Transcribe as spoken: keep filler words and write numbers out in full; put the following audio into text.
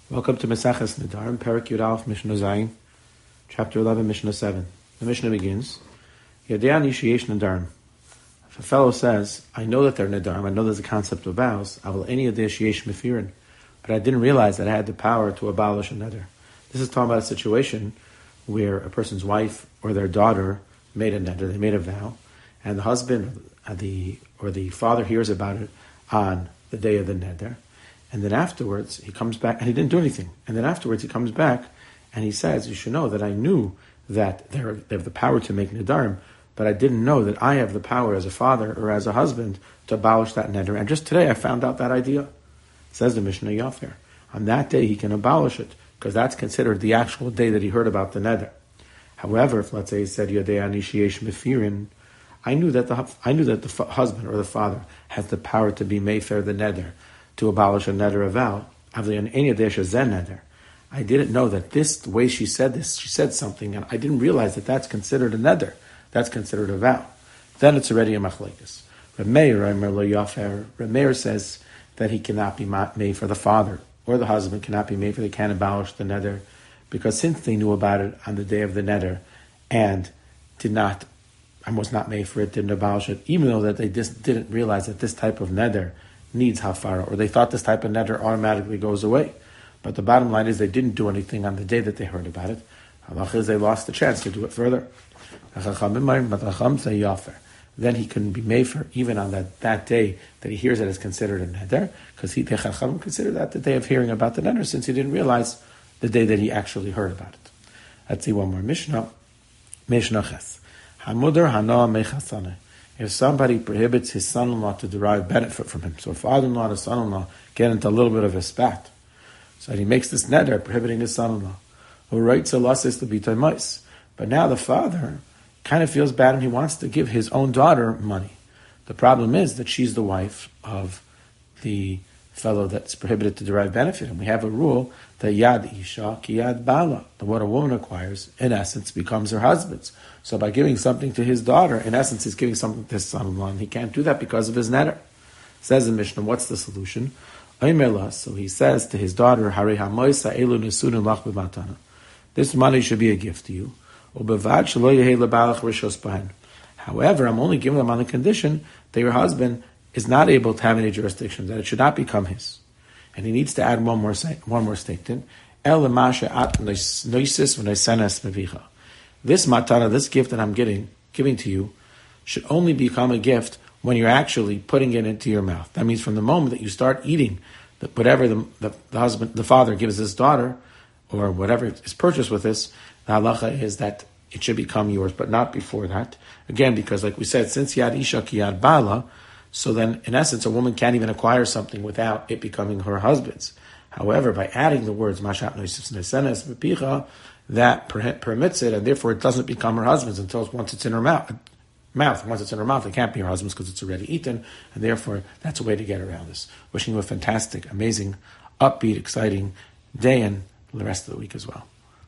Welcome to Maseches Nedarim, Perek Yud Aleph, Mishnah Zayin, Chapter eleven, Mishnah seven. The Mishnah begins, Yadei ani sheyesh Nedarim. If a fellow says, I know that they're Nedarim, I know there's a concept of vows, Aval eni yadei sheyesh mefirin, but I didn't realize that I had the power to abolish a neder. This is talking about a situation where a person's wife or their daughter made a neder, they made a vow, and the husband or the, or the father hears about it on the day of the neder. And then afterwards, he comes back, and he didn't do anything. And then afterwards, he comes back, and he says, you should know that I knew that they have the power to make nedarim, but I didn't know that I have the power as a father or as a husband to abolish that neder. And just today, I found out that idea. Says the Mishnah Yafer. On that day, he can abolish it, because that's considered the actual day that he heard about the neder. However, if let's say he said, Yodei ani sheyesh mefirin, I knew that the I knew that the husband or the father has the power to be mefer the neder, to abolish a neder, a vow. I didn't know that this, the way she said this, she said something, and I didn't realize that that's considered a neder. That's considered a vow. Then it's already a machlekes. Rameir says that he cannot be made for the father, or the husband cannot be made for, they can't abolish the neder, because since they knew about it on the day of the neder, and did not, and was not made for it, didn't abolish it, even though that they just didn't realize that this type of neder needs hafara, or they thought this type of neder automatically goes away. But the bottom line is they didn't do anything on the day that they heard about it. Halach is they lost the chance to do it further. Then he couldn't be made for even on that, that day that he hears it as considered a neder, because he Chacham consider that the day of hearing about the neder, since he didn't realize the day that he actually heard about it. Let's see one more Mishnah. Mishnah Ches. Hamudar hana mechasane. If somebody prohibits his son-in-law to derive benefit from him, so a father-in-law and a son-in-law get into a little bit of a spat, so he makes this neder prohibiting his son-in-law, who writes a lasis to be taimais. But now the father kind of feels bad and he wants to give his own daughter money. The problem is that she's the wife of the fellow that's prohibited to derive benefit, and we have a rule that yad isha ki yad bala, that what a woman acquires, in essence, becomes her husband's. So by giving something to his daughter, in essence, he's giving something to his son-in-law, and he can't do that because of his neder. Says in Mishnah, what's the solution? So he says to his daughter, Hari hamoisa elu nesunin lach b'matana. This money should be a gift to you. However, I'm only giving them on the condition that your husband is not able to have any jurisdiction, that it should not become his. And he needs to add one more one more statement. This matana, this gift that I'm getting, giving to you, should only become a gift when you're actually putting it into your mouth. That means from the moment that you start eating the, whatever the, the, the husband, the father gives his daughter, or whatever is purchased with this, the halacha is that it should become yours, but not before that. Again, because like we said, since yad isha ki yad bala, so then in essence a woman can't even acquire something without it becoming her husband's. However, by adding the words mashat noisif nesenes v'picha, that per- permits it, and therefore it doesn't become her husband's until it's, once it's in her mouth. Mouth. Once it's in her mouth, it can't be her husband's because it's already eaten, and therefore that's a way to get around this. Wishing you a fantastic, amazing, upbeat, exciting day and the rest of the week as well.